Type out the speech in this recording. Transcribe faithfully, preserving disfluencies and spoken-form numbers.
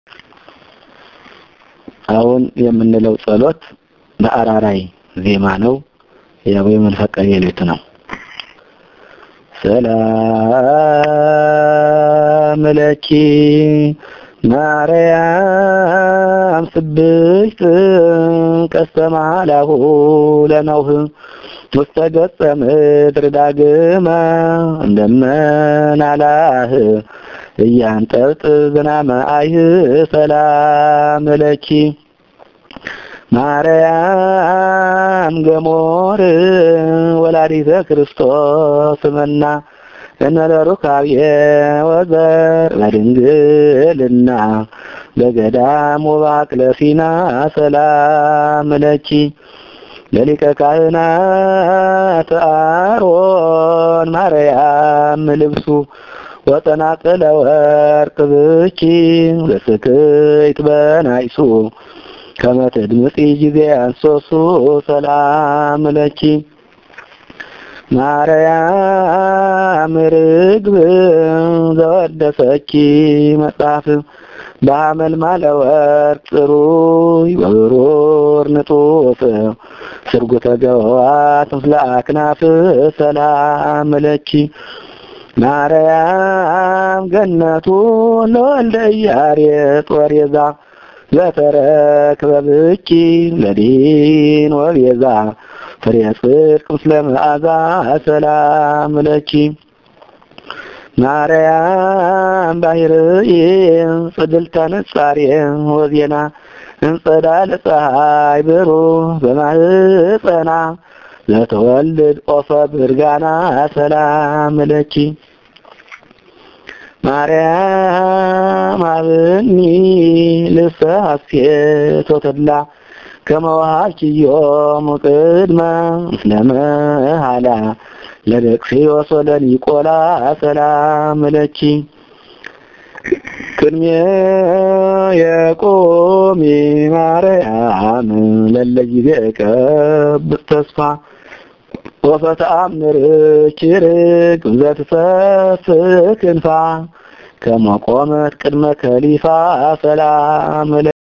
አሁን የምንለው ጸሎት በአራራይ ዜማ ነው። ያው የመንፈቀ ሌሊት ነው። ሰላም ለኪ ማርያም ስብሕት ቀስተማላሁ ለነውህ ውስተገጸ ምድር ዳግመ እንደመናላህ እያንጠጥ ዝናመ አይህ ሰላም ለኪ ማርያም ገሞር ወላዲተ ክርስቶስ መና እነለሩካብየ ወዘር በድንግልና በገዳም ወባቅለሲና ሰላም ለኪ ለሊቀ ካህናት አሮን ማርያም ልብሱ ወጠናቅለ ወርቅ ብኪ ለስክይት በናይሱ ከመትድምጽ ጊዜ አንሶሱ ሰላም ለኪ ማርያም ርግብ ዘወደሰኪ መጽሐፍ በአመልማለ ወርቅ ጽሩይ ወብሩር ንጡፍ ስርጉተ ገዋት ምስለ አክናፍ ሰላም ለኪ ማርያም ገነቱ ለወልደ ኢያሬጥ ወሬዛ ዘተረክበ ብኪ ለዲን ወቤዛ ፍሬ ጽድቅ ምስለ መዓዛ ሰላም ለኪ ማርያም ባሕርይ ጽድልተ ንጻሬ ወዜና እንጸዳለ ፀሐይ ብሩህ በማህፀና ለተወልድ ኦፈ ብርጋና ሰላም ለኪ ማርያም አብኒ ልሰሐሴት ወተድላ ከመዋሃልኪዮም ቅድመ ምስለ መሃላ ለደቅሲዮስ ወለኒቆላ ሰላም ለኪ ቅድሜ የቆሚ ማርያም ለለጊዜ ቀብጥ ተስፋ ወፈተአምር ኪርክ ዘትሰፍክ ክንፋ ከመቆመት ቅድመ ከሊፋ ሰላም